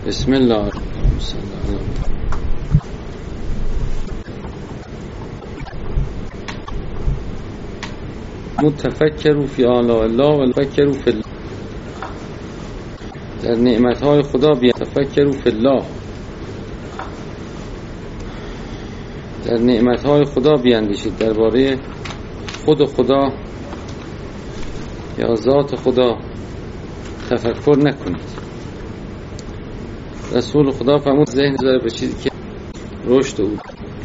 بسم الله الرحمن الرحیم. متفکروا فی آلاء الله و تفکروا فی الله. در نعمتهای خدا تفکروا فی الله. در نعمتهای خدا بیاندیشید، درباره خود خدا یا ذات خدا تفکر نکنید. رسول خدا فرمود ذهن داره به چیزی که رشد او.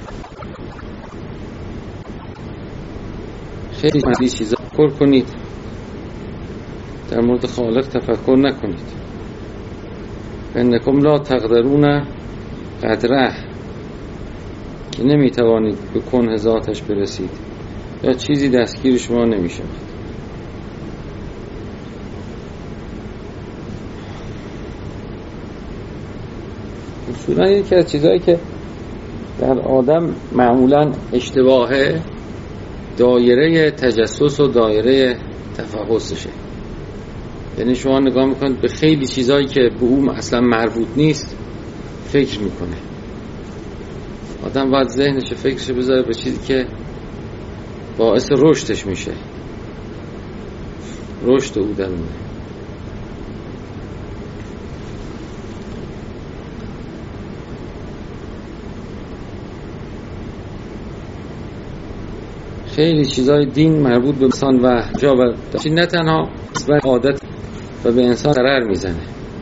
خیلی چیزا فکر کنید، در مورد خالق تفکر نکنید. انکم لا تقدرون قدره، که نمیتوانید به کنه ذاتش برسید یا چیزی دستگیر شما نمیشه. اصولا یکی از چیزهایی که در آدم معمولا اشتباهه دایره تجسس و دایره تفحصشه. یعنی شما نگاه میکنید به خیلی چیزهایی که به اون اصلا مربوط نیست فکر میکنه. آدم باید ذهنش فکرش بذاره به چیزی که باعث رشدش میشه، رشد او درونه. خیلی چیزای دین مربوط به انسان و جا و نه تنها به عادت و به انسان ضرر میزنه.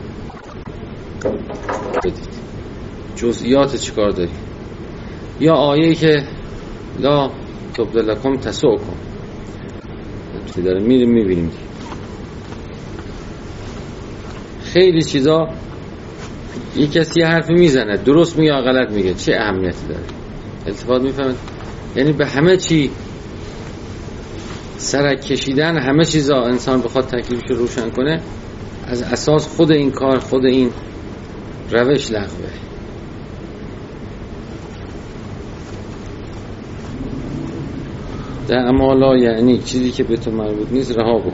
بدید جزئیات چیکار داری؟ یا آیه‌ای که لا تبدل لکم تسؤکم تو داره میبینیم. خیلی چیزا یک کسی حرفی میزنه، درست میگه یا غلط میگه، چه اهمیتی داره؟ التفات میفهمید؟ یعنی به همه چی سرک کشیدن، همه چیزا انسان بخواد تکلیفش رو روشن کنه، از اساس خود این کار، خود این روش لغوه. در امالا یعنی چیزی که به تو مربوط نیست رها بکن.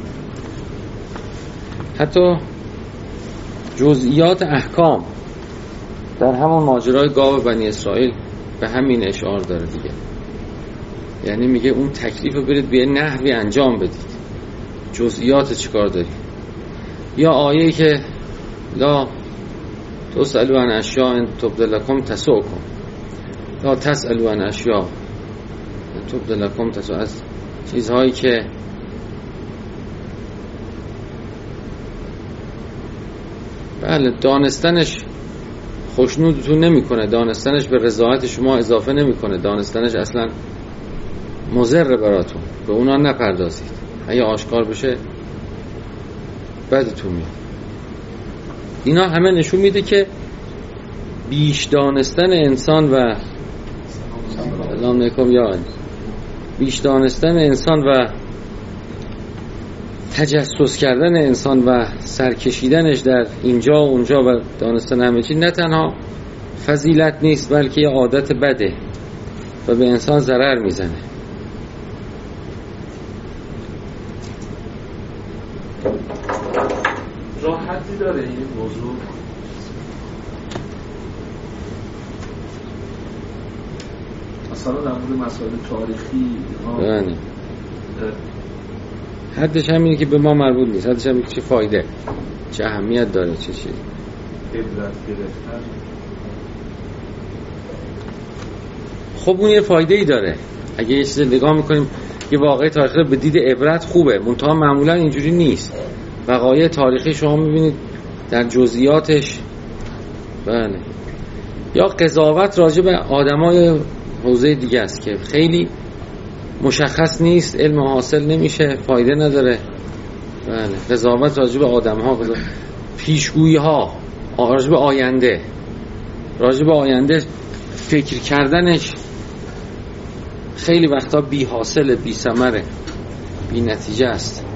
حتی جزئیات احکام در همون ماجرای گاو بنی اسرائیل به همین اشعار داره دیگه. یعنی میگه اون تکلیف رو برید به نحوی انجام بدید، جزئیات چیکار داری؟ یا آیه‌ای که لا تسألوا عن اشیاء تبد لکم تسؤکم، لا تسألوا عن اشیاء تبد لکم تسؤ، از چیزهایی که بله دانستنش خوشنودتون نمیکنه، دانستنش به رضایت شما اضافه نمیکنه، دانستنش اصلا مضر براتون، به اونا نپردازید. اگه آشکار بشه بدتون میاد. اینا همه نشون میده که بیش دانستن انسان و سلام علیکم یا بیش دانستن انسان و تجسس کردن انسان و سرکشیدنش در اینجا و اونجا و دانستن همه چی نه تنها فضیلت نیست، بلکه یه عادت بده و به انسان ضرر میزنه. راحتی داره این موضوع؟ مثلا در مورد مسائل تاریخی بله حدش همینه که به ما مربوط نیست، حدش همینه که چه فایده، چه اهمیت داره، چه چیز عبرت گرفتن. خب اون یه فایده ای داره. اگه یه چیز نگاه میکنیم یه واقعه تاریخی به دید عبرت خوبه، منتها معمولا اینجوری نیست. وقایع تاریخی شما میبینید در جزئیاتش بله یا قضاوت راجع به آدمای حوزه دیگه است که خیلی مشخص نیست، علم حاصل نمیشه، فایده نداره. بله قضاوت راجع به آدم‌ها، پیشگویی‌ها راجع به آینده، راجع به آینده فکر کردنش خیلی وقتا بی حاصله، بی ثمره، بی نتیجه است.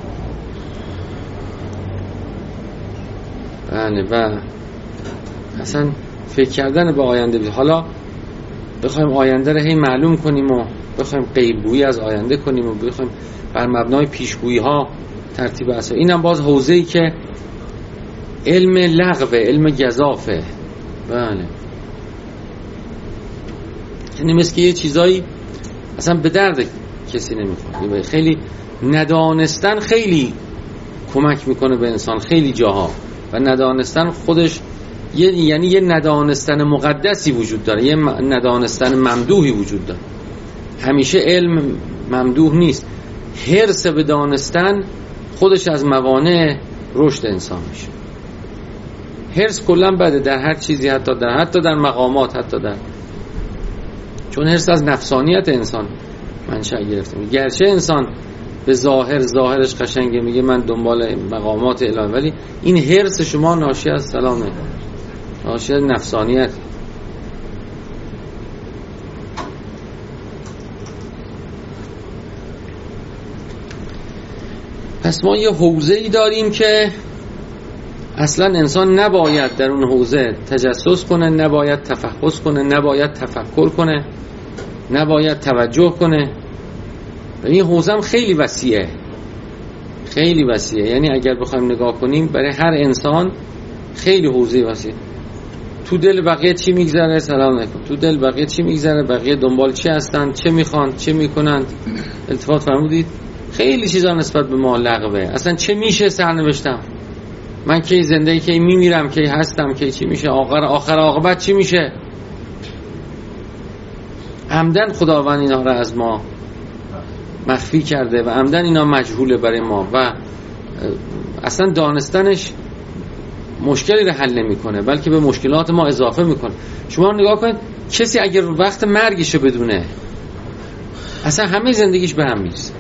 بله و اصلا فکر کردن به آینده، حالا بخوایم آینده رو هی معلوم کنیم و بخوایم غیب‌گویی از آینده کنیم و بخوایم بر مبنای پیشگویی ها ترتیب اثر، اینم باز حوزه‌ای که علم لغوه، علم گزافه. بله، یعنی مثل که یه چیزایی اصلا به درد کسی نمیخوره. خیلی ندانستن خیلی کمک میکنه به انسان خیلی جاها، و ندانستن خودش یعنی یه ندانستن مقدسی وجود داره، یه ندانستن ممدوحی وجود داره. همیشه علم ممدوح نیست. حرص به دانستن خودش از موانع رشد انسان میشه. حرص کلا بده در هر چیزی، حتی در مقامات، چون حرص از نفسانیت انسان منشأ گرفته. گرچه انسان به ظاهرش قشنگه، میگه من دنبال مقامات الهی، ولی این حرص شما ناشی از سلامه، ناشی از نفسانیت. پس ما یه حوزه‌ای داریم که اصلا انسان نباید در اون حوزه تجسس کنه، نباید تفحص کنه، نباید تفکر کنه، نباید توجه کنه. و این حوزه هم خیلی وسیعه، خیلی وسیعه. یعنی اگر بخوایم نگاه کنیم برای هر انسان خیلی حوزه وسیعه. تو دل بقیه چی میگذره؟ سلام علیکم. تو دل بقیه چی میگذره؟ بقیه دنبال چی هستن؟ چه میخوان؟ چه میکنند؟ التفات فرمودید؟ خیلی چیزا نسبت به ما لغوه. اصلا چه میشه سرنوشتم؟ من کی زنده، کی میمیرم، کی هستم، کی چی میشه، آخر عاقبت چی میشه؟ عمدن خداوند اینا را از ما مخفی کرده و عمدن اینا مجهوله برای ما، و اصلا دانستنش مشکلی رو حل نمیکنه، بلکه به مشکلات ما اضافه میکنه. شما نگاه کنید، کسی اگر وقت مرگشو بدونه، اصلا همه زندگیش به هم میرسه.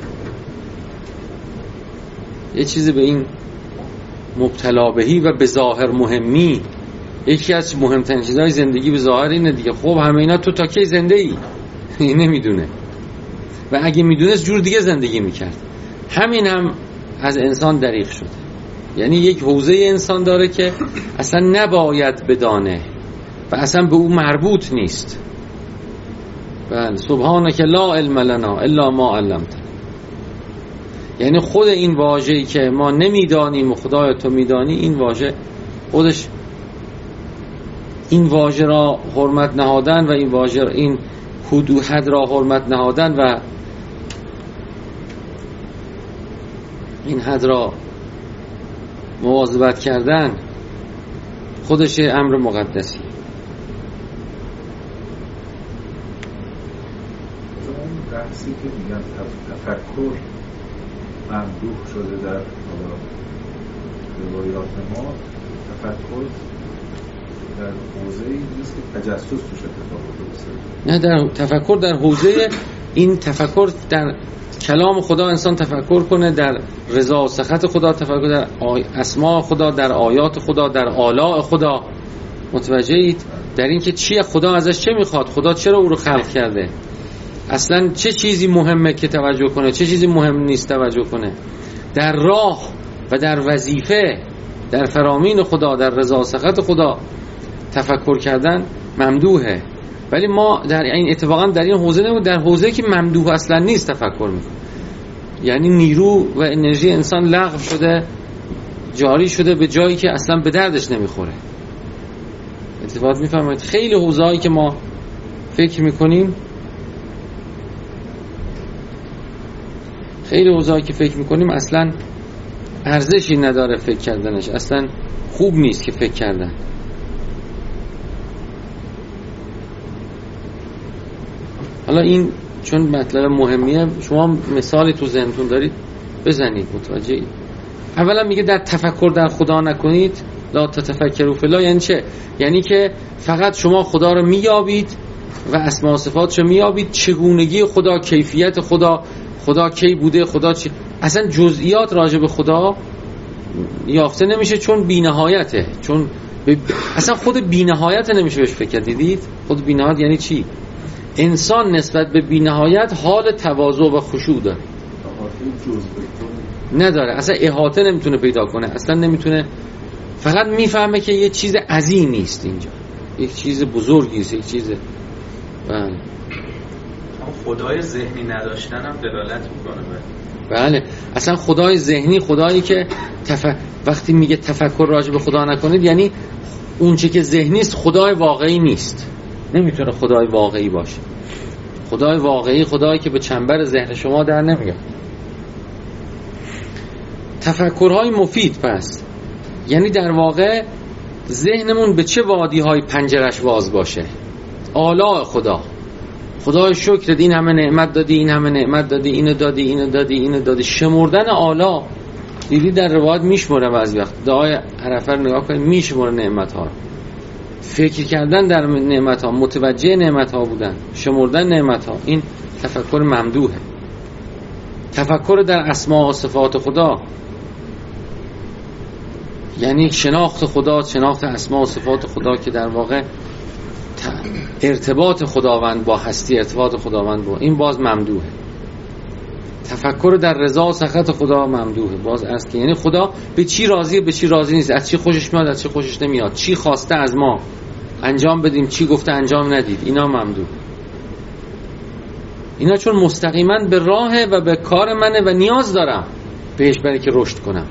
یه چیزی به این مبتلا بهی و به ظاهر مهمی، یکی از مهمترین چیزهای زندگی به ظاهر اینه دیگه. خب همه اینا تو تا کی زنده ای؟ نمیدونه، و اگه میدونست جور دیگه زندگی میکرد. همین هم از انسان دریغ شده. یعنی یک حوزه انسان داره که اصلا نباید بدانه و اصلا به او مربوط نیست. بله، سبحانك لا علم لنا الا ما علمتنا. یعنی خود این واژه‌ای که ما نمیدانیم و خدای تو میدانی، این واژه خودش، این واژه را حرمت نهادن و این واژه، این حد را حرمت نهادن و این حد را مواظبت کردن، خودش امر مقدسی. بحثی که میگن تفکر ممدوح شده در روایات ما، تفکر در حوزه‌ای نیست که تجسس توش اتفاق بیفته. نه، در تفکر در حوزه این تفکر در کلام خدا انسان تفکر کنه، در رضا و سخط خدا تفکر، در اسماء خدا، در آیات خدا، در آلاء خدا. متوجهید؟ در این که چیه خدا ازش چه میخواد، خدا چرا او رو خلق کرده، اصلا چه چیزی مهمه که توجه کنه، چه چیزی مهم نیست توجه کنه. در راه و در وظیفه، در فرامین خدا، در رضا و سخط خدا تفکر کردن ممدوحه. ولی ما در این اتفاقا در این حوزه نمید، در حوزه که ممدوح اصلا نیست تفکر میکنه. یعنی نیرو و انرژی انسان لغو شده، جاری شده به جایی که اصلا به دردش نمیخوره. اتفاق میفهمید؟ خیلی حوزه‌ای که ما فکر میکنیم، خیلی حوزه‌ای که فکر میکنیم اصلا ارزشی نداره فکر کردنش، اصلا خوب نیست که فکر کردن. حالا این چون مطلب مهمیه، شما مثالی تو ذهنتون دارید بزنید، متوجهید؟ اولا میگه در تفکر در خدا نکنید، لا تتفکروا فی الله. یعنی چه؟ یعنی که فقط شما خدا رو میابید و اسما و صفاتش رو میابید، چگونگی خدا، کیفیت خدا، خدا کی بوده، خدا چی، اصلا جزئیات راجع به خدا یافته نمیشه، چون بی‌نهایته. چون اصلا خود بی‌نهایت نمیشه بهش فکر. دیدید خود بی‌نهایت یعنی چی؟ انسان نسبت به بی‌نهایت حال تواضع و خشوع داره، نداره، اصلا احاطه نمیتونه پیدا کنه، اصلا نمیتونه، فقط میفهمه که یه چیز عظیمی است اینجا، یک چیز بزرگی است، یک چیز. بله، خدای ذهنی نداشتن هم دلالت میکنه بله، اصلا خدای ذهنی، خدایی که وقتی میگه تفکر راجع به خدا نکنید، یعنی اون چه که ذهنی است خدای واقعی نیست، نمیتونه خدای واقعی باشه. خدای واقعی خدایی که به چنبر ذهن شما در نمیاد. تفکرهای مفید پس یعنی در واقع ذهنمون به چه وادی‌های پنجرش باز باشه. آلاء خدا، خدای شکر این همه نعمت دادی، این همه نعمت دادی، اینو دادی، اینو دادی، اینو دادی. شمردن آلاء، دیدی در روایت میشمره بعضی وقت، دعای عرفه رو نگاه کنید میشمره نعمت‌ها. فکر کردن در نعمت‌ها، متوجه نعمت‌ها بودن، شمردن نعمت‌ها، این تفکر ممدوحه. تفکر در اسماء و صفات خدا یعنی شناخت خدا، شناخت اسماء و صفات خدا که در واقع ارتباط خداوند با هستی، ارتباط خداوند با این باز ممدوحه. تفکر در رضا و سخط خدا ممدوحه، باز است که یعنی خدا به چی راضیه، به چی راضی نیست، از چی خوشش میاد، از چی خوشش نمیاد، چی خواسته از ما انجام بدیم، چی گفته انجام ندید، اینا ممدوح. اینا چون مستقیما به راهه و به کار منه و نیاز دارم بهش برای که رشد کنم.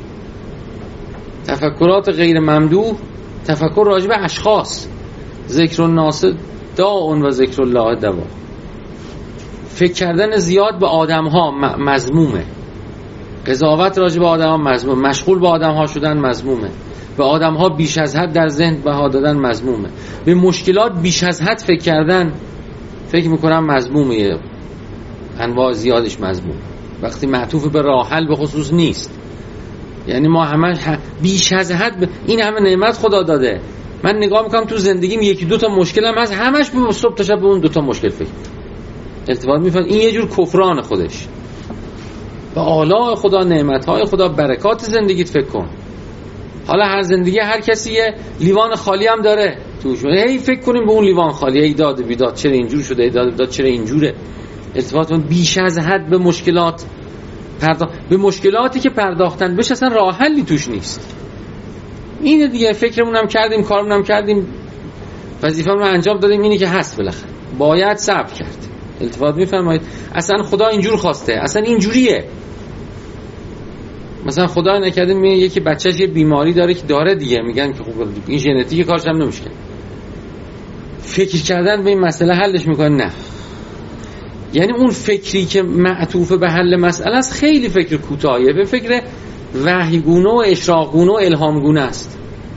تفکرات غیر ممدوح، تفکر راجع به اشخاص، ذکر الناس داء و ذکر الله دوا. فکر کردن زیاد به آدم ها مذمومه، قضاوت راجع به آدم ها مذمومه، مشغول به آدم ها شدن مذمومه، به آدم ها بیش از حد در ذهن بها دادن مذمومه، به مشکلات بیش از حد فکر کردن فکر میکنم مذمومه، انواع زیادش مذموم، وقتی معطوف به راه حل به خصوص نیست. یعنی ما همش بیش از حد این همه نعمت خدا داده، من نگاه میکنم تو زندگیم یکی دو تا مشکلم هست، همش به صبح تا شب به اون دو تا مشکل فکر التفات میفرم. این یه جور کفران خودش. به آلاء خدا، نعمتهای خدا، برکات زندگیت فکر کن. حالا هر زندگی هر کسی یه لیوان خالی هم داره توش، هی فکر کنیم به اون لیوان خالی، ای داد بیداد چرا اینجور شده، ای داد بیداد چرا اینجوره. التفات بیش از حد به مشکلات به مشکلاتی که پرداختن بهش اصلا راه حلی توش نیست. اینه دیگه، فکرمون هم کردیم، کارمون هم کردیم، وظیفه‌مون رو انجام دادیم، اینی که هست بالاخره باید صبر کرد. التفات میفرمایید اصلا خدا اینجور خواسته، اصلا اینجوریه. مثلا خدا نکرده میگه یکی بچه‌ش یه بیماری داره که داره دیگه، میگن که خب این ژنتیک کارش هم نمیشه. فکر کردن به این مسئله حلش میکنه؟ نه. یعنی اون فکری که معطوف به حل مسئله است خیلی فکر کوتاهیه، به فکر وحیگونه و اشراقگونه و الهامگونه است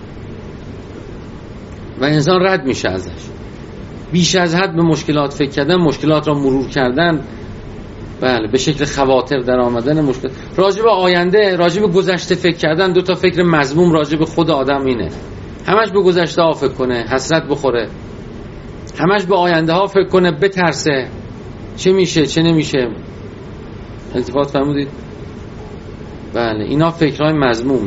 و انسان رد میشه ازش. بیش از حد به مشکلات فکر کردن، مشکلات را مرور کردن، بله، به شکل خواطر در آمدن مشکل، راجع به آینده، راجع به گذشته فکر کردن. دو تا فکر مذموم راجع به خود آدم اینه، همش به گذشته ها فکر کنه، حسرت بخوره، همش به آینده ها فکر کنه، بترسه چه میشه چه نمیشه. التفات فرمودید؟ بله، اینا فکرهای مذمومه.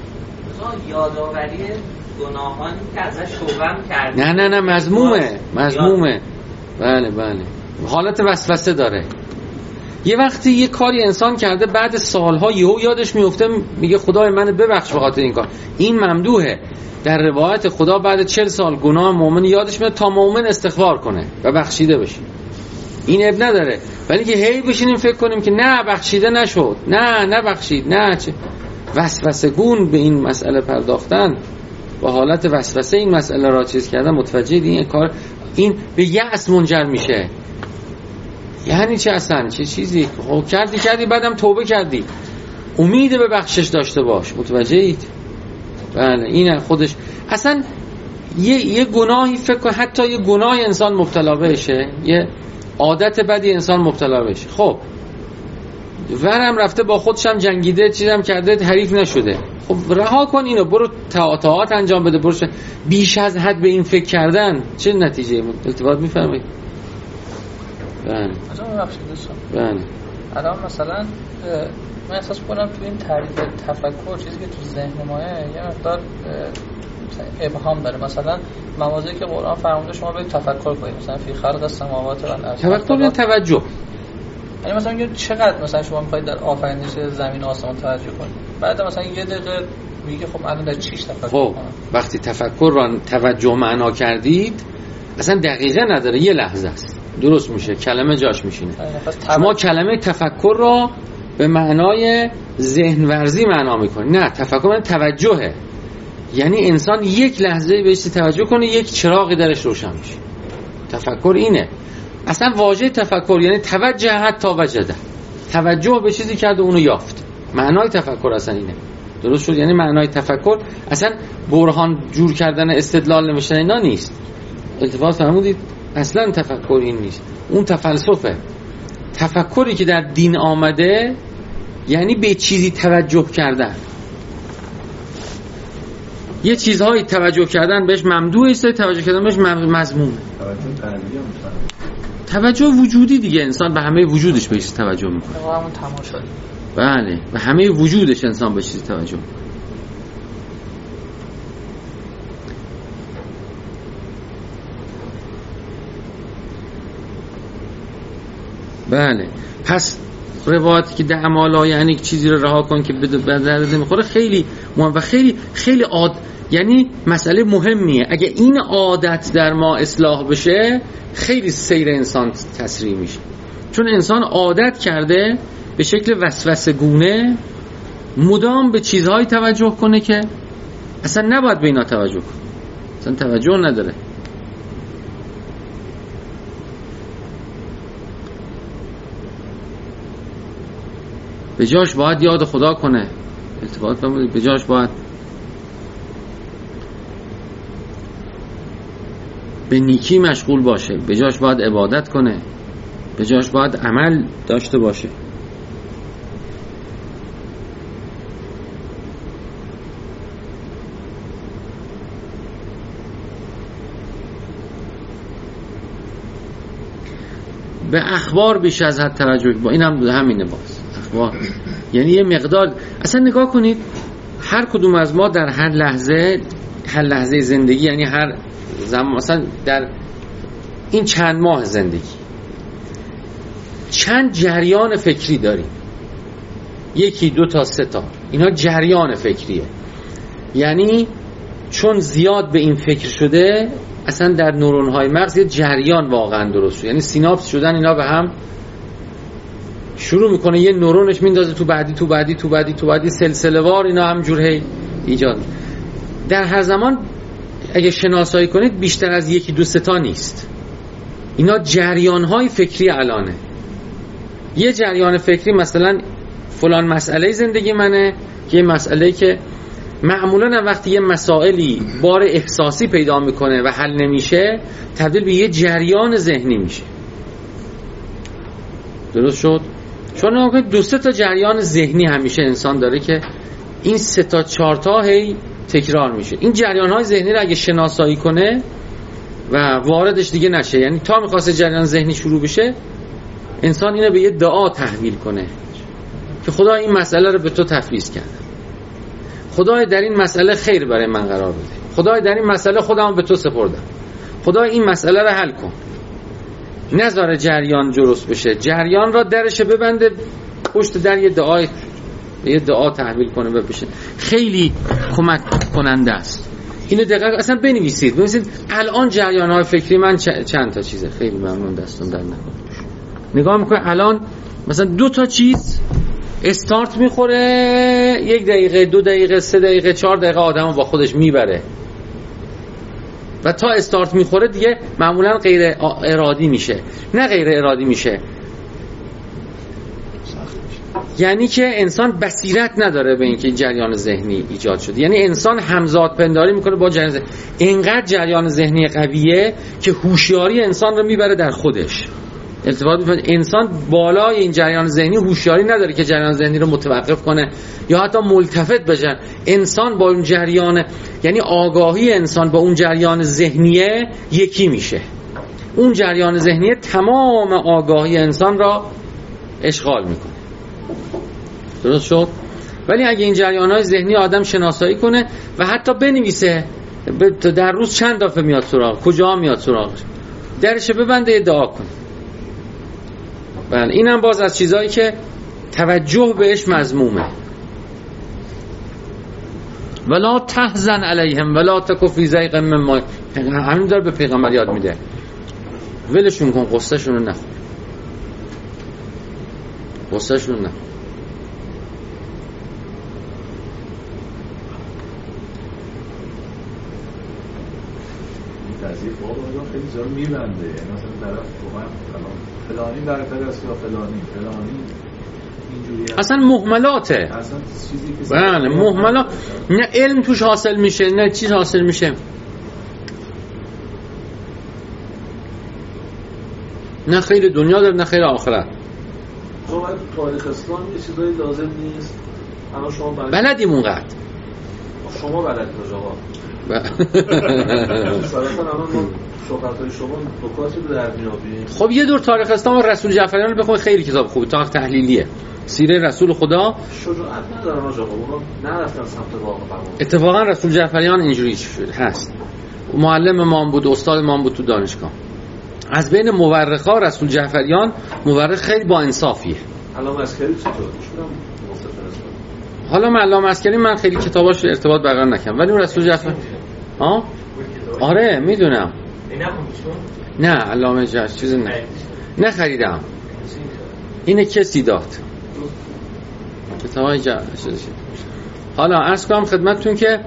یادآوری گناهانی که ازش توبه کردن. نه مذمومه. بله حالت وسوسه داره. یه وقتی یه کاری انسان کرده بعد سالها یهو یادش میفته، میگه خدای منو ببخش به خاطر این کار. این ممدوحه. در روایت خدا بعد 40 سال گناه مؤمن یادش میاد تا مؤمن استغفار کنه و بخشیده بشه. این اب نداره. ولی که هی بشینیم فکر کنیم که نه بخشیده نشد، نه بخشید، نه چه وسوسه گون به این مسئله پرداختن، با حالت وسوسه این مسئله را چیز کردن، متوجه این کار این به یأس منجر میشه. یعنی چه اصلا چه چیزی کردی بعدم توبه کردی، امید به بخشش داشته باش. متوجه اید؟ بله، این خودش اصلا یه گناهی فکر کن، حتی یه گناه انسان مبتلا بشه، یه عادت بدی انسان مبتلا بشه، خب ورم رفته با خودش هم جنگیده، چیزم کرده، حریف نشده، خب رها کن اینو، برو طاعات انجام بده، برو. بیش از حد به این فکر کردن چه نتیجه التفات میفرمایید؟ بله بله. الان مثلا من احساس کنم تو این تعریف تفکر چیزی که تو ذهن ماه یه مقدار ابهام داره. مثلا مواضعی که قرآن فرموده شما باید تفکر کنید، مثلا فی خلق السماوات و الارض. تفکر یعنی توجه. یعنی مثلا میگه چقدر مثلا شما میخواید در آفرینش زمین و آسمان توجه کنید، بعد مثلا یه دقیقه میگه خب الان در چیش تفکر کنم. وقتی تفکر را توجه معنا کردید اصلا دقیقه نداره، یه لحظه است درست میشه، کلمه جاش میشینه. شما کلمه تفکر را به معنای ذهن ورزی معنا میکنه. نه، تفکر معنی توجهه، یعنی انسان یک لحظه بهش توجه کنه، یک چراغی درش روشن میشه. تفکر اینه. اصلا واژه تفکر یعنی توجه حتی وجده، توجه به چیزی کرد و اونو یافت. معنای تفکر اصلا اینه. درست شد؟ یعنی معنای تفکر اصلا برهان جور کردن، استدلال نمیشن اینا نیست. التفات فرمودید؟ اصلا تفکر این نیست، اون تفلسفه. تفکری که در دین آمده یعنی به چیزی توجه کردن، یه چیزهایی توجه کردن بهش ممدوحه، است توجه کردن بهش مذمومه. توجه وجودی دیگه، انسان به همه وجودش بهش توجه میکنه. همون تماشایی. بله، به همه وجودش انسان به چیزی توجه میکنه. بله، پس روایتی که ده اعمالا یعنی چیزی رو رها کن که به درد نمیخوره خیلی مهم و خیلی خیلی یعنی مسئله مهمیه. اگه این عادت در ما اصلاح بشه خیلی سیر انسان تسریع میشه، چون انسان عادت کرده به شکل وسوسه گونه مدام به چیزهایی توجه کنه که اصلا نباید به اینا توجه کنه، اصلا توجه نداره. به جاش باید یاد خدا کنه، التفات بمونید، به جاش باید به نیکی مشغول باشه، به جاش باید عبادت کنه، به جاش باید عمل داشته باشه. به اخبار بیش از حد توجه با این هم همینه. باز اخبار یعنی یه مقدار، اصلا نگاه کنید هر کدوم از ما در هر لحظه زندگی، یعنی هر زمان، مثلا در این چند ماه زندگی چند جریان فکری داریم، 1 2 تا 3 تا، اینا جریان فکریه. یعنی چون زیاد به این فکر شده اصلا در نورون‌های مغز یه جریان واقعا درست شد، یعنی سیناپس شدن اینا به هم شروع میکنه، یه نورونش میندازه تو بعدی تو بعدی تو بعدی تو بعدی، سلسله وار اینا همجور هی ایجاد. در هر زمان اگه شناسایی کنید بیشتر از 1 2 3 تا نیست، اینا جریان‌های فکری الانه. یه جریان فکری مثلا فلان مسئله زندگی منه، یه مسئله که معمولا وقتی یه مسائلی بار احساسی پیدا میکنه و حل نمیشه تبدیل به یه جریان ذهنی میشه. درست شد؟ چون 2 3 تا جریان ذهنی همیشه انسان داره که این 3 تا 4 تا هی تکرار میشه. این جریان‌های ذهنی رو اگه شناسایی کنه و واردش دیگه نشه، یعنی تا میخواسته جریان ذهنی شروع بشه انسان اینو به یه دعا تحویل کنه که خدا این مسئله رو به تو تفویض کرده، خدای در این مسئله خیر برای من قرار بده، خدای در این مسئله خودم به تو سپردم، خدای این مسئله رو حل کن. نذاره جریان درست بشه، جریان را درش ببنده پشت در یه دعا تحویل کنه بشه. خیلی کمک کننده است. اینو دقیق اصلا بنویسید. الان جریان‌های فکری من چند تا چیزه، خیلی ممنون، دستون در نکنه. نگاه میکنه الان مثلا 2 تا چیز استارت میخوره، 1 دقیقه 2 دقیقه 3 دقیقه 4 دقیقه آدمو با خودش میبره و تا استارت میخوره دیگه معمولا غیر ارادی میشه. نه غیر ارادی میشه یعنی که انسان بصیرت نداره به اینکه جریان ذهنی ایجاد شده، یعنی انسان همزاد پنداری میکنه با جریان ذهنی. اینقدر جریان ذهنی قویه که هوشیاری انسان رو میبره در خودش. التفات می‌کنه انسان بالای این جریان ذهنی هوشیاری نداره که جریان ذهنی رو متوقف کنه یا حتی ملتفت بشه. انسان با اون جریان، یعنی آگاهی انسان با اون جریان ذهنیه یکی میشه. اون جریان ذهنیه تمام آگاهی انسان را اشغال میکنه. درست شد؟ ولی اگه این جریان‌های ذهنی آدم شناسایی کنه و حتی بنویسه در روز چند دفعه میاد سراغ، کجا میاد سراغ، درش ببنده، ادعا کنه. بله، اینم باز از چیزایی که توجه بهش مذمومه. ولا تحزن علیهم ولا تک فی ضیق مما، همین داره به پیغمبر یاد میده ولشون کن، قصه شون رو نخور، قصه شون رو نخور. قضیه باب آدم خیلی جا میبنده. یعنی مثلا طرف با من فلانی برتر است یا فلانی اینجوری اصلا مهملاته، اصلا چیزی که بله مهملات، نه علم توش حاصل میشه نه چیز حاصل میشه، نه خیر دنیا داره نه خیر آخرت. شما تاریخ اسلام یه چیزایی لازم نیست، اما شما بلدیم اونقدر، شما بلد باش آقا. صراحتاً الان ما صحبت‌های شما نکاتی رو در میابیم. خب یه دور تاریخ اسلام و رسول جعفریان رو بخونید، خیلی کتاب خوبه، تاریخ تحلیلیه، سیره رسول خدا. شجاعت ندارن آقا، اونا نرفتن سمت واقع فرمان. اتفاقا رسول جعفریان اینجوری هست، معلم ما بود، استاد ما بود تو دانشگاه. از بین مورخا رسول جعفریان مورخ خیلی با انصافیه. علامه عسکری چطور؟ حالا من علامه عسکری من خیلی کتاباش ارتباط برقرار نکردم، ولی رسول جعفر آره میدونم. نه علامه چیز نه خریدم. اینه کسی داد کتابای حالا عرض کنم خدمتتون که،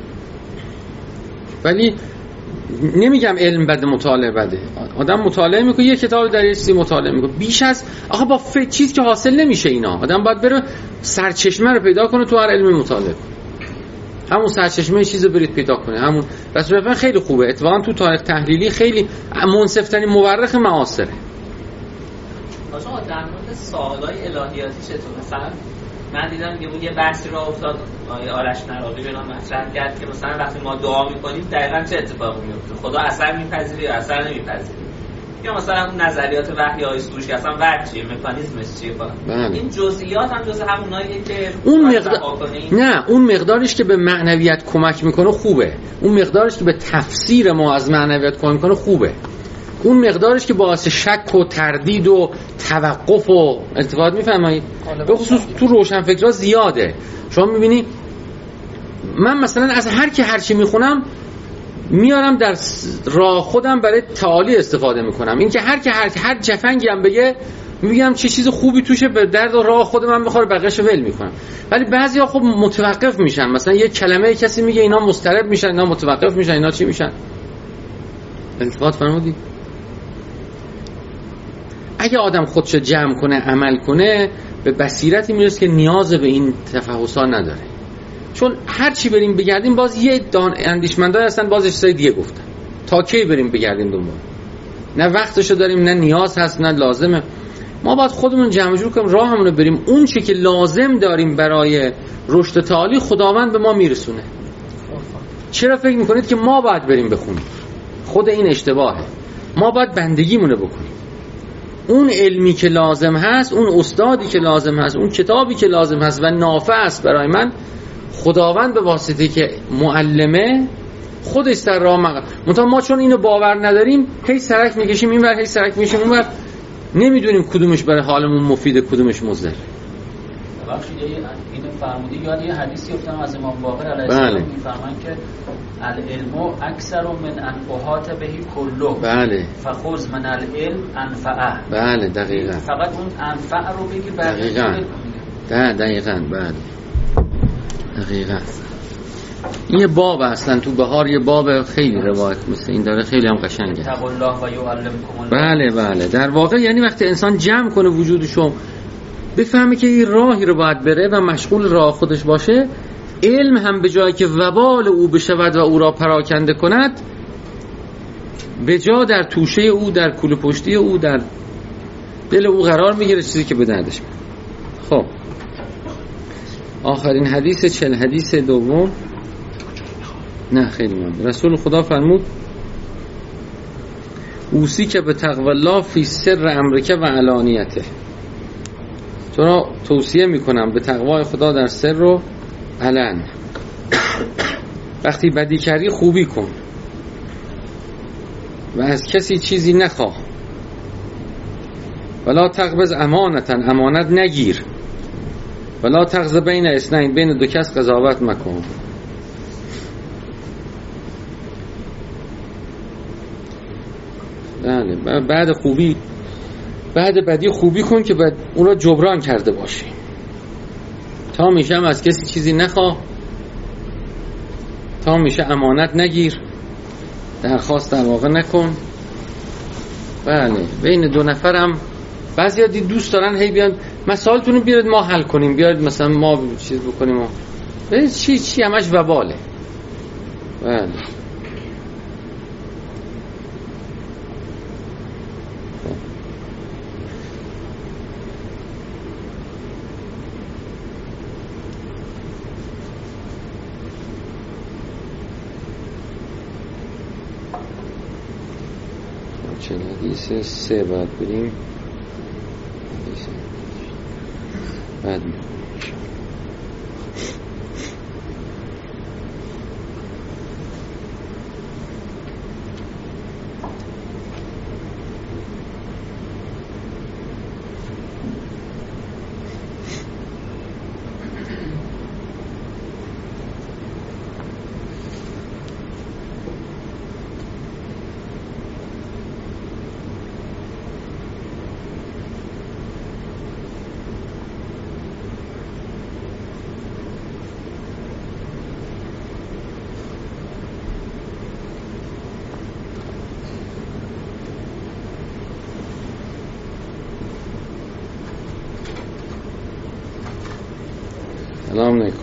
ولی نمیگم علم بده، مطالعه بده. آدم مطالعه میکنه، یه کتاب در یه چیزی مطالعه میکنه، بیش از آخه با چیز که حاصل نمیشه اینا. آدم باید بره سرچشمه رو پیدا کنه تو هر علمی مطالعه کنه، همون سرچشمه چیزو برید پیدا کنه. همون رسول الله خیلی خوبه، اتفاقا تو تاریخ تحلیلی خیلی منصف‌ترین مورخ معاصره. آقا در مورد سوالای الهیاتی چطور؟ مثلا من دیدم یه بحثی را افتاد، آرش نراقی به نام مطرح کرد که مثلا وقتی ما دعا میکنیم دقیقاً چه اتفاقی میفته، خدا اثر میپذیره یا اثر نمیپذیره، یا مثلا اون نظریات وحی های سروش که اصلا وحی چیه، مکانیزمش چیه. این جزئیات هم جزء هموناییه که اون مقدار نه، اون مقدارش که به معنویت کمک میکنه خوبه، اون مقدارش که به تفسیر ما از معنویت کمک میکنه خوبه، اون مقدارش که باعث شک و تردید و توقف و التفات میفهمید، به خصوص تو روشنفکرها زیاده. شما میبینی من مثلا از هر چی میخونم میارم در راه خودم برای تعالی استفاده میکنم. این که هر جفنگی هم بگه میگم چه چیز خوبی توشه، به درد و راه خود من میخوره، بقیه‌شو ول میکنم. ولی بعضیا خب متوقف میشن، مثلا یه کلمه کسی میگه اینا مضطرب میشن، اینا متوقف میشن، اینا چی میشن؟ التفات فرمودید؟ اگه آدم خودشو جمع کنه، عمل کنه، به بصیرتی میرسه که نیاز به این تفحص‌ها نداره. چون هر چی بریم بگردیم باز یه اندیشمندای هستن باز چیزای دیگه گفتن. تا کی بریم بگردیم دنبال؟ نه وقتشو داریم، نه نیاز هست، نه لازمه. ما باید خودمون جمع جور کنیم، راهمون رو بریم. اون چی که لازم داریم برای رشد تعالی خداوند به ما میرسونه. چرا فکر میکنید که ما باید بریم بخونیم؟ خود این اشتباهه. ما باید بندگیمونه بکنیم. اون علمی که لازم هست، اون استادی که لازم هست، اون کتابی که لازم هست و نافع است برای من، خداوند به واسطه که معلمه خودش در راه ما چون اینو باور نداریم هی سرک میکشیم اینور، هی سرک میکشیم اونور، نمیدونیم کدومش برای حالمون مفیده کدومش مضر. ببخشید اینو فرمودی یاد یه حدیثی افتادم از امام باقر علیه السلام، میفرمایند که العلم اکثر من انفعات بهی کلو. بله. فخذ من العلم انفعه. بله دقیقاً. فقط اون انفع رو بگی دقیقاً. دقیقاً. بله. دقیقاً. این باب اصلا تو بهار یه باب خیلی روایت مثل این داره، خیلی هم قشنگه. تقوا الله و یعلمکم بله الله. بله. در واقع یعنی وقتی انسان جمع کنه وجودشو، بفهمه که این راهی رو باید بره و مشغول راه خودش باشه، علم هم به جایی که وبال او بشود و او را پراکنده کند، به جا در توشه او، در کوله پشتی او، در دل او قرار میگیره، چیزی که به دردش میاد. خب آخرین حدیث 40 حدیث دوم. نه خیلی مهم. رسول خدا فرمود اوصی که به تقوی الله فی سر امرک و علانیته، تو را توصیه میکنم به تقوای خدا در سر و علن. وقتی بدی کردی خوبی کن و از کسی چیزی نخواه. ولا تقبض امانتا، امانت نگیر. ولا تغض بین اثنین، بین دو کس قضاوت مکن. بله. بعد بدی خوبی کن که بعد اون را جبران کرده باشی. تا میشم از کسی چیزی نخواه، تا میشه امانت نگیر، درخواست در واقع نکن. بله بین دو نفرم بعضیا دوست دارن هی بیان مسائلتون رو بیارید ما حل کنیم، بیارید مثلا ما چیز بکنیم ببین چی همش وباله. بله چون حدیث 3 باید بریم بعد سلام علیکم.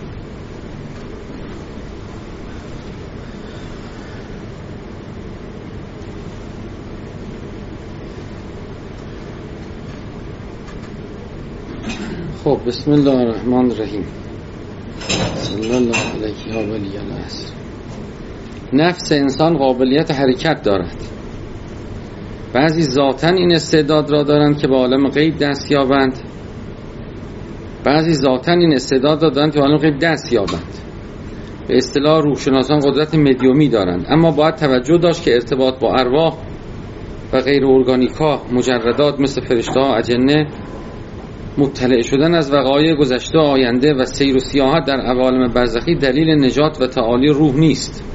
خب بسم الله الرحمن الرحیم. صلی الله علیه و ولی العصر. نفس انسان قابلیت حرکت دارد. بعضی ذاتاً این استعداد را دارند که به عالم غیب دست یابند، بعضی ذاتاً این استعداد را دارند که به عالم غیب دست یابند. به اصطلاح روحشناسان قدرت مدیومی دارند، اما باید توجه داشت که ارتباط با ارواح و غیر ارگانیکا مجردات مثل فرشته‌ها، اجنه، مطلع شدن از وقایع گذشته و آینده و سیر و سیاحت در عوالم برزخی دلیل نجات و تعالی روح نیست.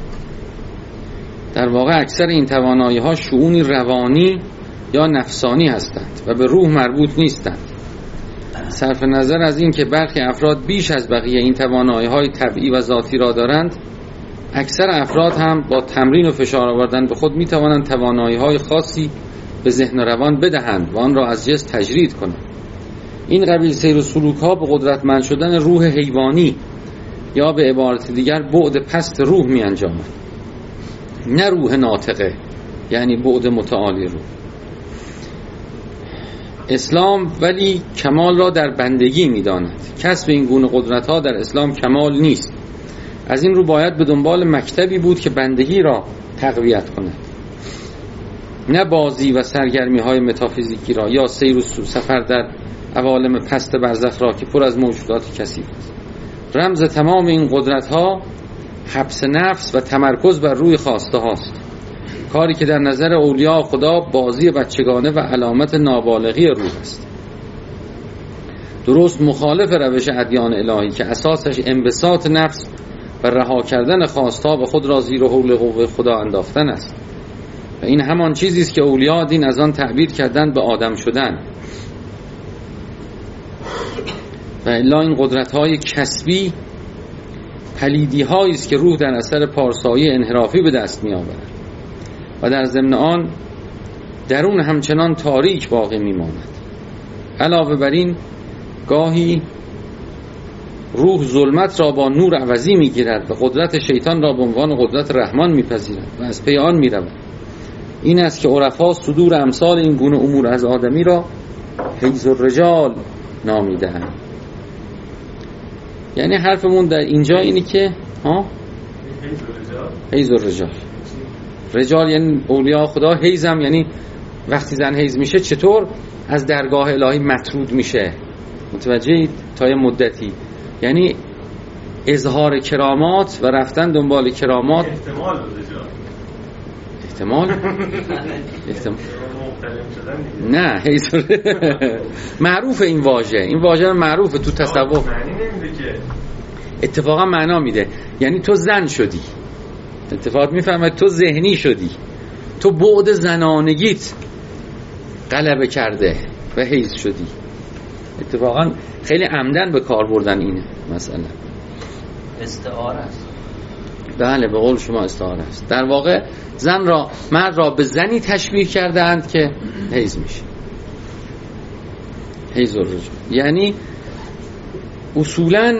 در واقع اکثر این توانایی‌ها شؤونی روانی یا نفسانی هستند و به روح مربوط نیستند. صرف نظر از این که برخی افراد بیش از بقیه این توانایی‌های طبیعی و ذاتی را دارند، اکثر افراد هم با تمرین و فشار آوردن به خود می‌توانند توانایی‌های خاصی به ذهن و روان بدهند و آن را از جسم تجرید کنند. این قبیل سیر و سلوک‌ها به قدرتمند شدن روح حیوانی یا به عبارت دیگر بعد پست روح می‌انجامد، نه روح ناطقه، یعنی بعد متعالی روح. اسلام ولی کمال را در بندگی می‌داند. کسب این گونه قدرت‌ها در اسلام کمال نیست. از این رو باید به دنبال مکتبی بود که بندگی را تقویت کند، نه بازی و سرگرمی‌های متافیزیکی را یا سیر و سفر در عوالم پست برزخ را که پر از موجودات کثیف است. رمز تمام این قدرت‌ها حبس نفس و تمرکز بر روی خواسته هاست، کاری که در نظر اولیاء خدا بازی بچگانه و علامت نابالغی روح است. درست مخالف روش ادیان الهی که اساسش انبساط نفس و رها کردن خواستها و خود را زیر حول قوه خدا انداختن است. و این همان چیزی است که اولیاء دین از آن تعبیر کردند به آدم شدن. و الا این قدرت‌های کسبی پلیدی‌هایی است که روح در اثر پارسایی انحرافی به دست می‌آورد و در ضمن آن درون همچنان تاریک باقی می‌ماند. علاوه بر این گاهی روح ظلمت را با نور عوضی می‌گیرد و قدرت شیطان را به عنوان قدرت رحمان می‌پذیرد و از پی آن می‌رود. این است که عرفا صدور امثال این گونه امور از آدمی را حیز الرجال نامیده‌اند. یعنی حرفمون در اینجا اینی که حیز الرجال، رجال یعنی اولیاء خدا، حیزم یعنی وقتی زن حیز میشه چطور از درگاه الهی مطرود میشه، متوجهید؟ تا یه مدتی، یعنی اظهار کرامات و رفتن دنبال کرامات. احتمال نه حیز معروف این واژه معروفه تو تصوف، اتفاقا معنا میده. یعنی تو زن شدی، اتفاق میفهمه تو ذهنی شدی، تو بعد زنانگیت غلبه کرده و حیز شدی. اتفاقا خیلی عمدن به کار بردن اینه مثلا استعاره است. بله به قول شما استعاره است. در واقع مرد را به زنی تشبیه کردند که حیض میشه، حیض الرجوع. یعنی اصولا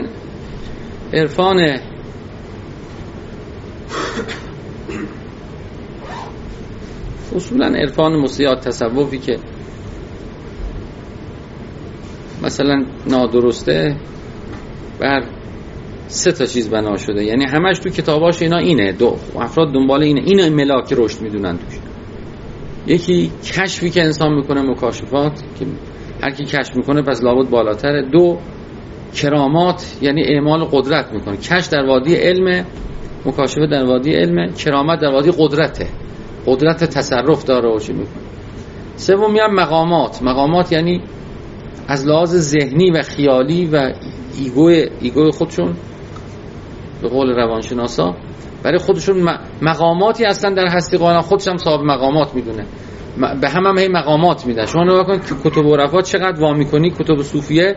عرفان مسیحات تصوفی که مثلا نادرسته بر 3 تا چیز بنا شده، یعنی همش تو کتاباش اینا اینه، افراد دنبال اینه ملاک رشد میدونن توش. یکی کشفی که انسان میکنه، مکاشفات که هر کی کشف میکنه پس لابد بالاتره. 2 کرامات، یعنی اعمال قدرت میکنه. کشف در وادی علم، مکاشفه در وادی علم، کرامت در وادی قدرته، قدرت تصرف داره و چی میکنه. 3 هم مقامات یعنی از لحاظ ذهنی و خیالی و ایگوی خودشون به قول روانشناسا برای خودشون مقاماتی هستن در هستی قائلن، خودش هم صاحب مقامات میدونه، به هم هی مقامات میدن. شما نگاه کنید که کتب عرفا چقدر وا میکنی، کتب صوفیه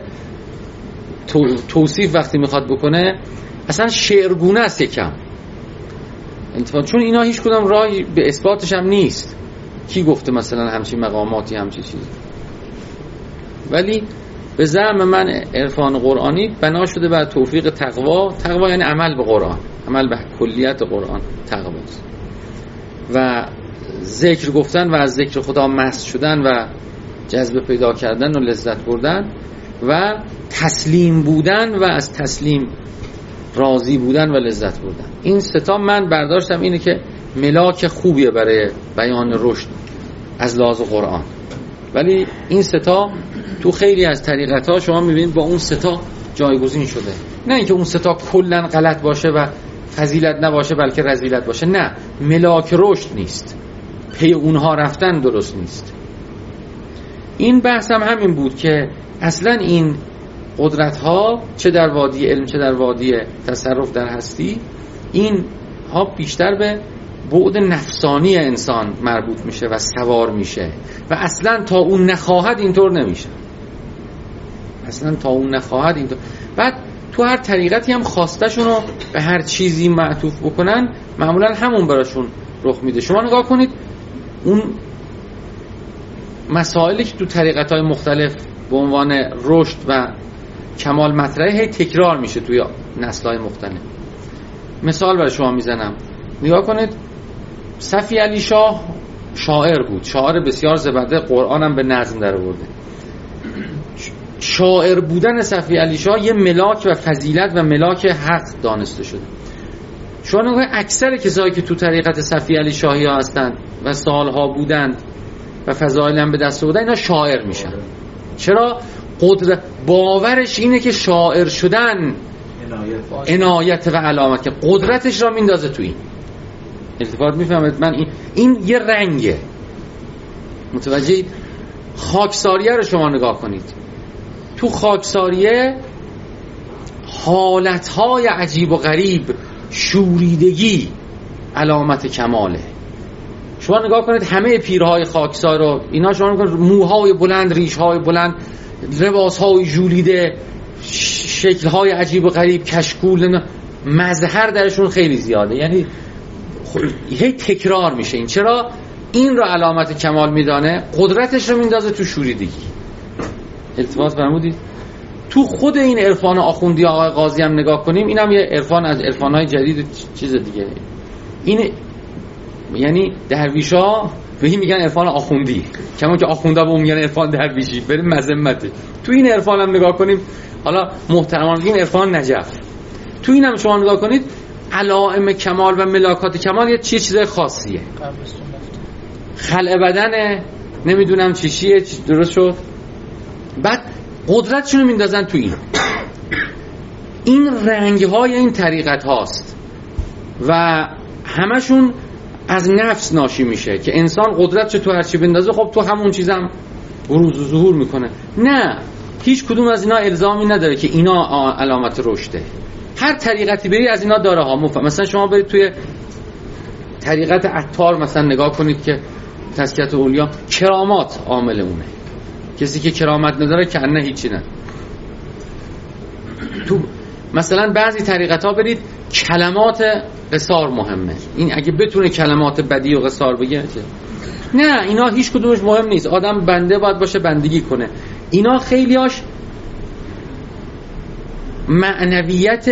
توصیف وقتی میخواد بکنه اصلا شعرگونه است یکم، چون اینا هیچ کدام راهی به اثباتش هم نیست. کی گفته مثلا همچین مقاماتی همچین چیزی؟ ولی به زعم من عرفان قرآنی بنا شده بر توفیق تقوا یعنی عمل به قرآن، عمل به کلیت قرآن تقواست، و ذکر گفتن و از ذکر خدا مست شدن و جذب پیدا کردن و لذت بردن و تسلیم بودن و از تسلیم راضی بودن و لذت بردن. این 3 تا من برداشتم اینه که ملاک خوبیه برای بیان رشد از لحاظ قرآن. ولی این 3 تا تو خیلی از طریقت‌ها شما می‌بینید با اون 3 تا جایگزین شده. نه اینکه اون 3 تا کلاً غلط باشه و فضیلت نباشه بلکه رذیلت باشه، نه، ملاک رشد نیست، پی اونها رفتن درست نیست. این بحث هم همین بود که اصلاً این قدرت‌ها چه در وادی علم چه در وادی تصرف در هستی، این ها بیشتر به بعد نفسانی انسان مربوط میشه و سوار میشه و اصلا تا اون نخواهد اینطور نمیشه، اصلا تا اون نخواهد اینطور. بعد تو هر طریقتی هم خواستشون رو به هر چیزی معطوف بکنن معمولا همون براشون رخ میده. شما نگاه کنید اون مسائلی که تو طریقت‌های مختلف به عنوان رشد و کمال مطرحه هی تکرار میشه توی نسل‌های مختلف. مثال برای شما میزنم، نگاه کنید صفی علی شاه شاعر بود، شاعر بسیار زبرده، قرآن هم به نظم در آورده. شاعر بودن صفی علی شاه یه ملاک و فضیلت و ملاک حق دانسته شده. شما نگاه اکثر کسایی که تو طریقت صفی علی شاهی ها هستن و سالها بودند و فضایل هم به دست آوردن، اینا شاعر میشن. چرا؟ قدرت باورش اینه که شاعر شدن عنایت و علامت، که قدرتش را میندازه تو این التفات. میفهمید؟ من این یه رنگه. متوجهید؟ خاکساریه رو شما نگاه کنید، تو خاکساریه حالتهای عجیب و غریب، شوریدگی علامت کماله. شما نگاه کنید همه پیرهای خاکسار رو، اینا شما نگاه کنید موهای بلند، ریشهای بلند، لباسهای ژولیده، شکلهای عجیب و غریب، کشکول، مظهر درشون خیلی زیاده، یعنی هی تکرار میشه. این چرا؟ این رو علامت کمال میدانه، قدرتش رو میندازه تو شوریدگی. التفات فرمودید؟ تو خود این عرفان آخوندی آقای قاضی هم نگاه کنیم، اینم یه عرفان از عرفان‌های جدید چیز دیگه. این یعنی درویشا بهی میگن عرفان آخوندی، کما که آخوندا به میگن عرفان درویشی، بریم مذمته. تو این عرفان هم نگاه کنیم، حالا محترمانه این عرفان نجف، تو اینم شما نگاه کنید علائم کمال و ملاکات کمال یه چیز خاصیه. خلع بدنه، نمیدونم چیشیه، درست شد. بعد قدرتشون رو میندازن تو این رنگ‌های این طریقت هاست و همشون از نفس ناشی میشه که انسان قدرتش تو هر چی بندازه خب تو همون چیزم بروز و ظهور میکنه. نه، هیچ کدوم از اینا الزامی نداره که اینا علامت رشده. هر طریقتی بری از اینا داره ها. مثلا شما برید توی طریقت عطار مثلا نگاه کنید که تزکیه اولیا، کرامات عامل اونه. کسی که کرامت نداره که انه هیچی نه. تو مثلا بعضی طریقت ها برید کلمات قصار مهمه. این اگه بتونه کلمات بدی و قصار بگه نه، اینا هیچ کدومش مهم نیست. آدم بنده باید باشه، بندگی کنه. اینا خیلیاش معنویت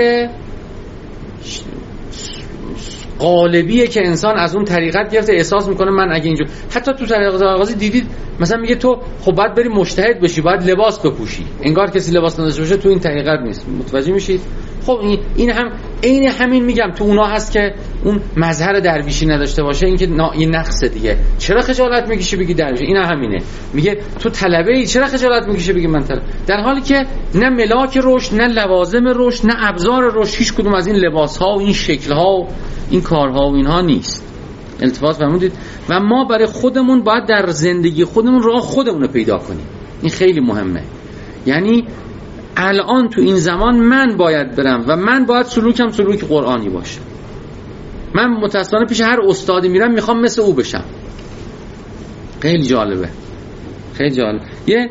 قالبیه که انسان از اون طریقت گرفته، احساس میکنه من اگه اینجا، حتی تو طریقت آغازی دیدید مثلا میگه تو خب باید بری مجتهد بشی، باید لباس بپوشی، انگار کسی لباس نداشته باشه تو این طریقت نیست. متوجه میشید؟ خب این هم عین همین میگم تو اونا هست که اون مظهر درویشی نداشته باشه، این که یه نقصه دیگه. چرا خجالت میکشی بگی درویش؟ این همینه. میگه تو طلبه ای، چرا خجالت میکشی بگی من طلبه؟ در حالی که نه ملاک رشد، نه لوازم رشد، نه ابزار رشد، هیچ کدوم از این لباس ها و این شکل ها و این کارها و اینها نیست. التفات فرمودید. و ما برای خودمون باید در زندگی خودمون راه خودمون رو پیدا کنیم. این خیلی مهمه. یعنی الان تو این زمان من باید برم و من باید سلوکم سلوک قرآنی باشه. من متأسفانه پیش هر استادی میرم میخوام مثل او بشم. خیلی جالبه، خیلی جالب. یه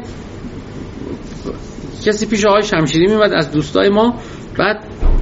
کسی پیش آقای شمشیری میومد از دوستای ما، بعد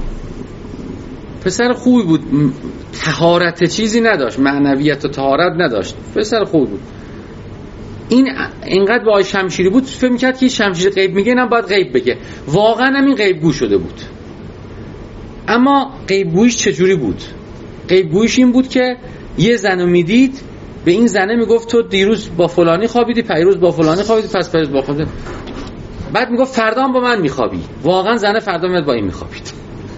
پسر خوبی بود، طهارت چیزی نداشت، معنویت و طهارت نداشت، پسر خوبی بود. این اینقدر با آقای شمشیری بود فکر می‌کرد که شمشیری غیب میگه، اینم باید غیب بگه. واقعا هم این غیب گو شده بود. اما غیب گویش چجوری بود؟ غیب گویش این بود که یه زنو میدید، به این زنه میگفت تو دیروز با فلانی خوابیدی، پیروز با فلانی خوابیدی، پس پیروز با فلانی. بعد میگفت فردا هم با من میخوابی. واقعا زنه فردا میاد با این میخوابید.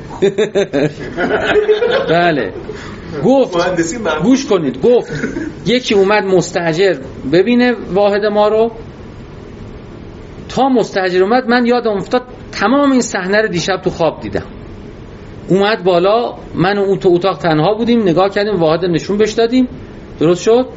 بله. گفت گوش کنید، گفت یکی اومد مستاجر ببینه واحد ما رو، تا مستاجر اومد من یادم افتاد تمام این صحنه رو دیشب تو خواب دیدم. اومد بالا، من و اون تو اتاق تنها بودیم، نگاه کردیم، واحد نشون بهش دادیم، درست شد.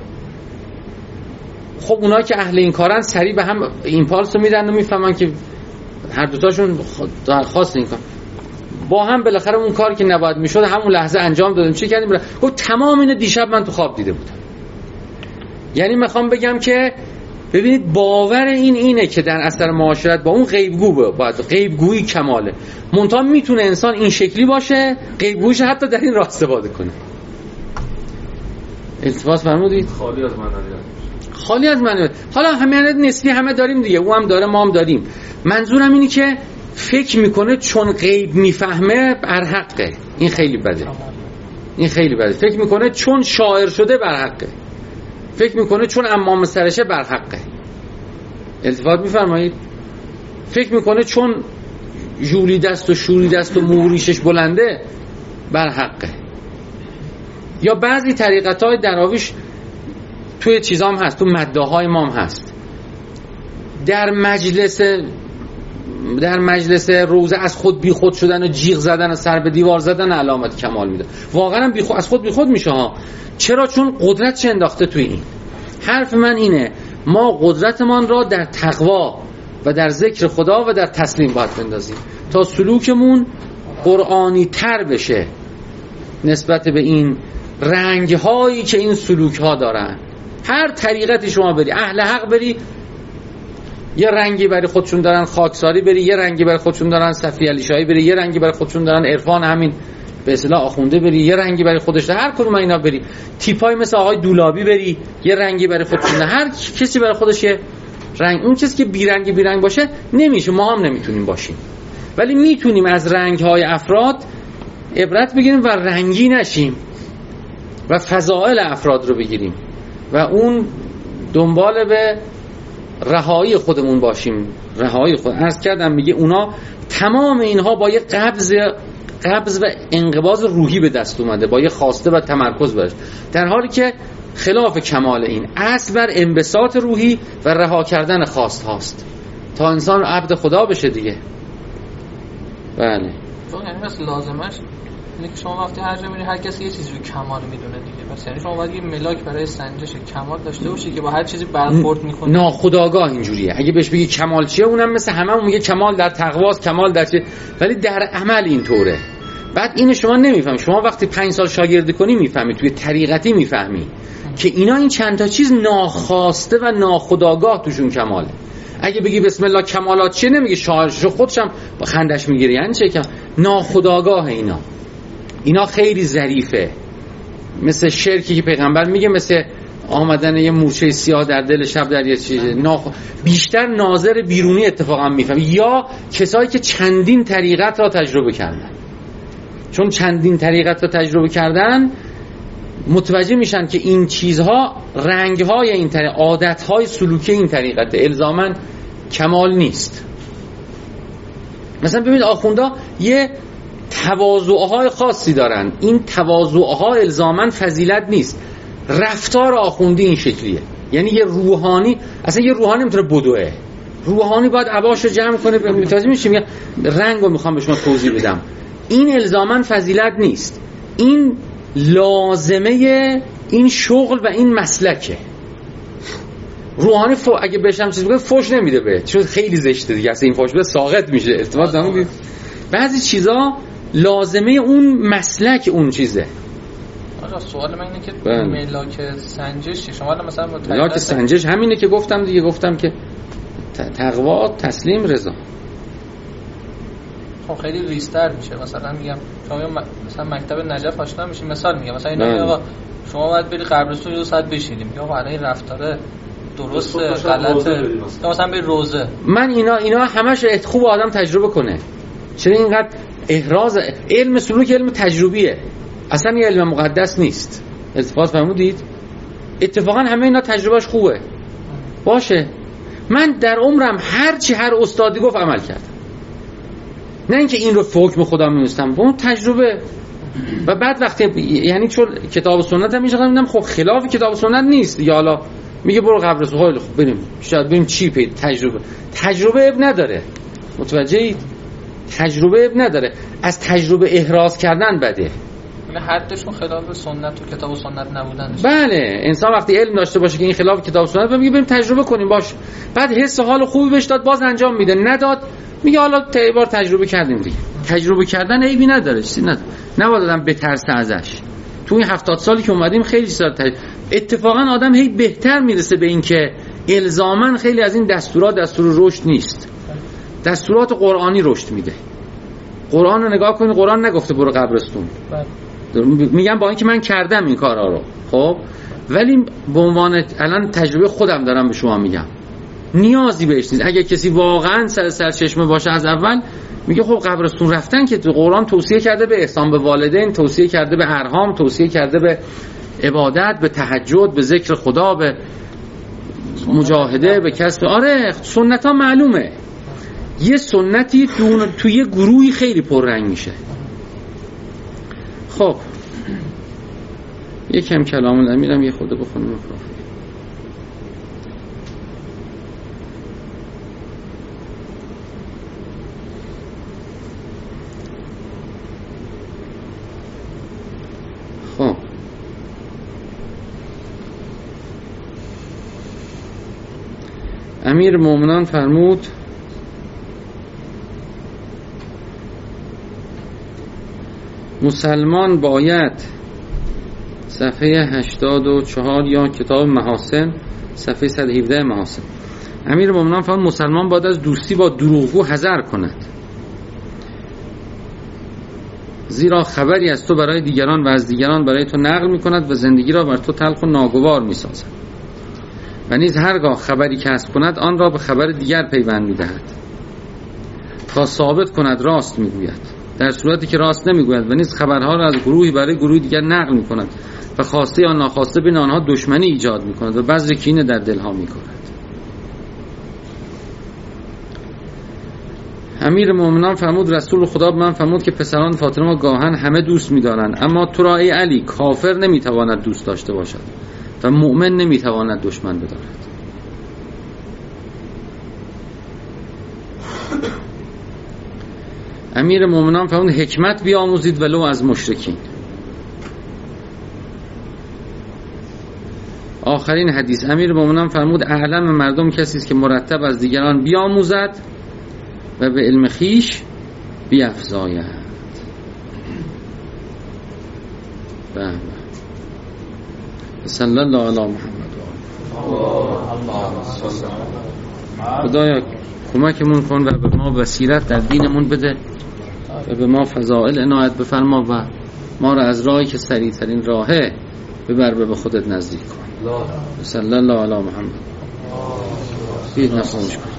خب اونایی که اهل این کارن سریع به هم ایمپالس رو میدن و میفهمن که هر دوتاشون خواست این کار، با هم بالاخره اون کاری که نباید میشد همون لحظه انجام دادیم. چی کردیم؟ گفت تمام اینو دیشب من تو خواب دیده بودم. یعنی میخوام بگم که ببینید باور اینه که در اثر معاشرت با اون غیبگو باید غیبگویی کماله. منتها میتونه انسان این شکلی باشه، غیبگویش حتی در این راه استفاده کنه. التفات فرمودید؟ خالی از معنویت، خالی از معنویت. حالا همین نسبی همه داریم دیگه، او هم داره ما هم داریم. منظورم اینه که فکر میکنه چون غیب میفهمه برحقه. این خیلی بده، این خیلی بده. فکر میکنه چون شاعر شده برحقه، فکر میکنه چون امام سرشه برحقه. التفات میفرمایید؟ فکر میکنه چون جولی دست و شوری دست و موریشش بلنده برحقه. یا بعضی طریقت‌های دراویش توی چیزام هست، تو مداهای ما هم هست. در مجلس روزه از خود بی خود شدن و جیغ زدن و سر به دیوار زدن علامت کمال میده. واقعا از خود بی خود میشه ها. چرا؟ چون قدرت چه انداخته توی این. حرف من اینه ما قدرتمان را در تقوا و در ذکر خدا و در تسلیم باید بندازیم تا سلوکمون قرآنی تر بشه نسبت به این رنگ هایی که این سلوک ها دارن. هر طریقتی شما بری، اهل حق بری یه رنگی برای خودشون دارن، خاکساری بری یه رنگی برای خودشون دارن، صفی علی شاهی بری یه رنگی برای خودشون دارن، عرفان همین به اصطلاح آخونده بری یه رنگی برای خودش دارن. هر کدوم اینا بری، تیپای مثل آقای دولابی بری یه رنگی برای خودشون دارن. هر کسی برای خودش یه رنگ. اون کسی که بیرنگ باشه نمیشه، ما هم نمیتونیم باشیم، ولی میتونیم از رنگ‌های افراد عبرت بگیریم و رنگی نشیم و فضائل افراد رو بگیریم و اون دنبال به رهایی خودمون باشیم. رهایی خود عرض کردم میگه اونا تمام اینها با یه قبض و انقباض روحی به دست اومده، با یه خواسته و تمرکز برش، در حالی که خلاف کمال این اصل بر انبساط روحی و رها کردن خواست هاست تا انسان عبد خدا بشه دیگه. بله چون یعنی مثل لازمش اینه که شما وقتی هر جا میری هر کسی یه چیزی رو کمال میدونه دیگه. مثلا یعنی شما باید یه ملاک برای سنجش کمال داشته باشی که با هر چیزی برخورد میکنه. ناخودآگاه اینجوریه. اگه بهش بگی کمال چیه، اونم مثل هممون میگه کمال در تقواست، کمال در چیه، ولی در عمل اینطوره. بعد اینو شما نمیفهمی. شما وقتی 5 سال شاگردی کنی میفهمی، توی طریقتی میفهمی که اینا این چند تا چیز ناخواسته و ناخودآگاه توشون کماله. اگه بگی بسم الله کمالات چیه، نمیگه شاعرشو خودشم با خندش میگیره، یعنی چه که ناخودآگاه اینا. اینا خیلی ظریفه، مثل شرکی که پیغمبر میگه مثل آمدن یه مورچه سیاه در دل شب در یه چیز بیشتر ناظر بیرونی اتفاقا میفهم، یا کسایی که چندین طریقت را تجربه کردن، چون چندین طریقت را تجربه کردن متوجه میشن که این چیزها رنگهای این طریقت، عادتهای سلوکی این طریقت الزاماً کمال نیست. مثلا ببینید آخوندا یه تواضعهای خاصی دارن، این تواضعها الزاماً فضیلت نیست. رفتار آخوندی این شکلیه، یعنی یه روحانی، اصلا یه روحانی نمیتونه بدوه، روحانی باید عباشو جمع کنه. متوجه میشیم؟ میگم رنگو میخوام به شما توضیح بدم، این الزاماً فضیلت نیست، این لازمه این شغل و این مسلکه. روحانی اگه بهشم چیز بگه فوش نمیده به، چون خیلی زشته دیگه، اصلا این فوش بده ساقط میشه. ارتباط دارم. بعضی چیزا لازمه اون مسلک اون چیزه. آقا سوال من اینه که ملاک سنجش شما مثلا ملاک سنجش همینه که گفتم دیگه، گفتم که تقوا، تسلیم، رضا. خب خیلی ریستر میشه. مثلا میگم شما مثلا مکتب نجف آشنا میشین، مثال میگم مثلا اینا آقا شما باید بری قبرستون 2 ساعت بشینیم، یا آقا الان این رفتاره درسته غلطه، مثلا بری روزه. من اینا همش خوب آدم تجربه کنه. چرا اینقدر احراز؟ علم سلوک علم تجربیه، اصلا یه علم مقدس نیست. التفات فرمودید؟ اتفاقا همه اینا تجربهش خوبه باشه. من در عمرم هر استادی گفت عمل کردم، نه اینکه این رو حکم خدا می‌دونستم، با اون تجربه. و بعد وقتی یعنی چون کتاب و سنت هم می‌خونم، خب خلاف کتاب و سنت نیست، یا حالا میگه برو قبرستون، خب بریم شاید بریم چی پید، تجربه اب نداره. متوجهید؟ تجربه اب نداره، از تجربه احراز کردن بده. یعنی حدشون خلاف سنت و کتاب و سنت نبودنش. بله، انسان وقتی علم داشته باشه که این خلاف کتاب و سنت، میگه بریم تجربه کنیم باش، بعد حس حال خوبی بهش داد باز انجام میده، نداد میگه حالا یه بار تجربه کردیم دیگه. تجربه کردن عیبی نداره، چیزی نداره، نباید آدم بترسه ازش. تو این 70 سالی که اومدیم خیلی چیزا اتفاقا آدم هی بهتر میرسه به این که الزاماً خیلی از این دستور رشد نیست، دستورات قرآنی رشد میده. قرآن رو نگاه کنید، قرآن نگفته برو قبرستون. میگم با اینکه من کردم این کارا رو، خب ولی به عنوان الان تجربه خودم دارم به شما میگم، نیازی بهش نیست. اگه کسی واقعا سرچشمه باشه از اول میگه خب قبرستون رفتن که قرآن توصیه کرده به احسان به والدین، توصیه کرده به ارحام، توصیه کرده به عبادت، به تهجد، به ذکر خدا، به مجاهده، به کسب. آره سنت ها معلومه. یه سنتی توی یه گروهی خیلی پررنگ میشه. خب یکم کلام امیرم یه خورده بخونیم. خب امیر مومنان فرمود مسلمان باید، صفحه 84 یا کتاب محاسن صفحه 117 محاسن، امیر مومنان فرمود مسلمان باید از دوستی با دروغگو حذر کند، زیرا خبری از تو برای دیگران و از دیگران برای تو نقل می کند و زندگی را بر تو تلخ و ناگوار می سازد و نیز هرگاه خبری کسب کند آن را به خبر دیگر پیوند می دهد تا ثابت کند راست می گوید، در صورتی که راست نمی گوید و نیز خبرها را از گروهی برای گروه دیگر نقل می کند و خواسته یا ناخواسته بین آنها دشمنی ایجاد می کند و بذر کینه در دلها می کند. امیر مومنان فرمود رسول خدا به من فرمود که پسران فاطمه گاهن همه دوست می دارند، اما تو را ای علی کافر نمی تواند دوست داشته باشد و مؤمن نمی تواند دشمن بدارد. امیر مومنان فرمود حکمت بیاموزید ولو از مشرکین. آخرین حدیث امیر مومنان فرمود اعلم مردم کسی است که مرتب از دیگران بیاموزد و به علم خیش بیفزاید. صلی الله علی محمد خدایا کمکمون کن و به ما بصیرت در دینمون بده و به ما فضائل عنایت بفرما و ما را از راهی که سریع ترین راهه ببر به خودت نزدیک کن. صلی الله علی محمد. بید نفهمش کن.